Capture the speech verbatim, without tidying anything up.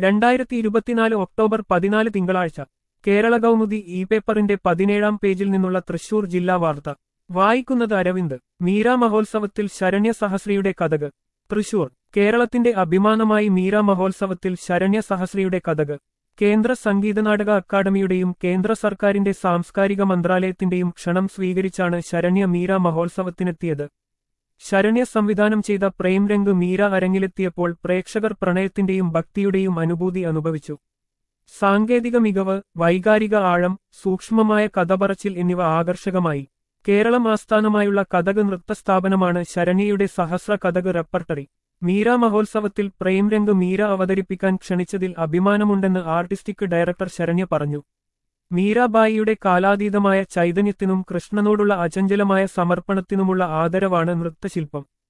രണ്ടായിരത്തി ഇരുപത്തിനാല് ഒക്ടോബർ പതിനാല് തിങ്കളാഴ്ച കേരള കൗമുദി ഇ പേപ്പറിന്റെ പതിനേഴാം പേജിൽ നിന്നുള്ള തൃശൂർ ജില്ലാ വാർത്ത വായിക്കുന്നത് അരവിന്ദ്. മീര മഹോത്സവത്തിൽ ശരണ്യ സഹസ്രിയുടെ കഥക്. തൃശൂർ. കേരളത്തിന്റെ അഭിമാനമായി മീര മഹോത്സവത്തിൽ ശരണ്യ സഹസ്രിയുടെ കഥക്. കേന്ദ്ര സംഗീതനാടക അക്കാദമിയുടെയും കേന്ദ്ര സർക്കാരിന്റെ സാംസ്കാരിക മന്ത്രാലയത്തിന്റെയും ക്ഷണം സ്വീകരിച്ചാണ് ശരണ്യ മീര മഹോത്സവത്തിനെത്തിയത്. ശരണ്യ സംവിധാനം ചെയ്ത പ്രേംരംഗ് മീര അരങ്ങിലെത്തിയപ്പോൾ പ്രേക്ഷകർ പ്രണയത്തിന്റെയും ഭക്തിയുടെയും അനുഭൂതി അനുഭവിച്ചു. സാങ്കേതിക മികവ്, വൈകാരിക ആഴം, സൂക്ഷ്മമായ കഥപറച്ചിൽ എന്നിവ ആകർഷകമായി. കേരളം ആസ്ഥാനമായുള്ള കഥക് നൃത്തസ്ഥാപനമാണ് ശരണ്യയുടെ സഹസ്ര കഥക് റെപ്പർട്ടറി. മീര മഹോത്സവത്തിൽ പ്രേംരംഗ് മീര അവതരിപ്പിക്കാൻ ക്ഷണിച്ചതിൽ അഭിമാനമുണ്ടെന്ന് ആർട്ടിസ്റ്റിക് ഡയറക്ടർ ശരണ്യ പറഞ്ഞു. മീരാബായിയുടെ കാലാതീതമായ ചൈതന്യത്തിനും കൃഷ്ണനോടുള്ള അചഞ്ചലമായ സമർപ്പണത്തിനുമുള്ള ആദരവാണ് നൃത്തശില്പം.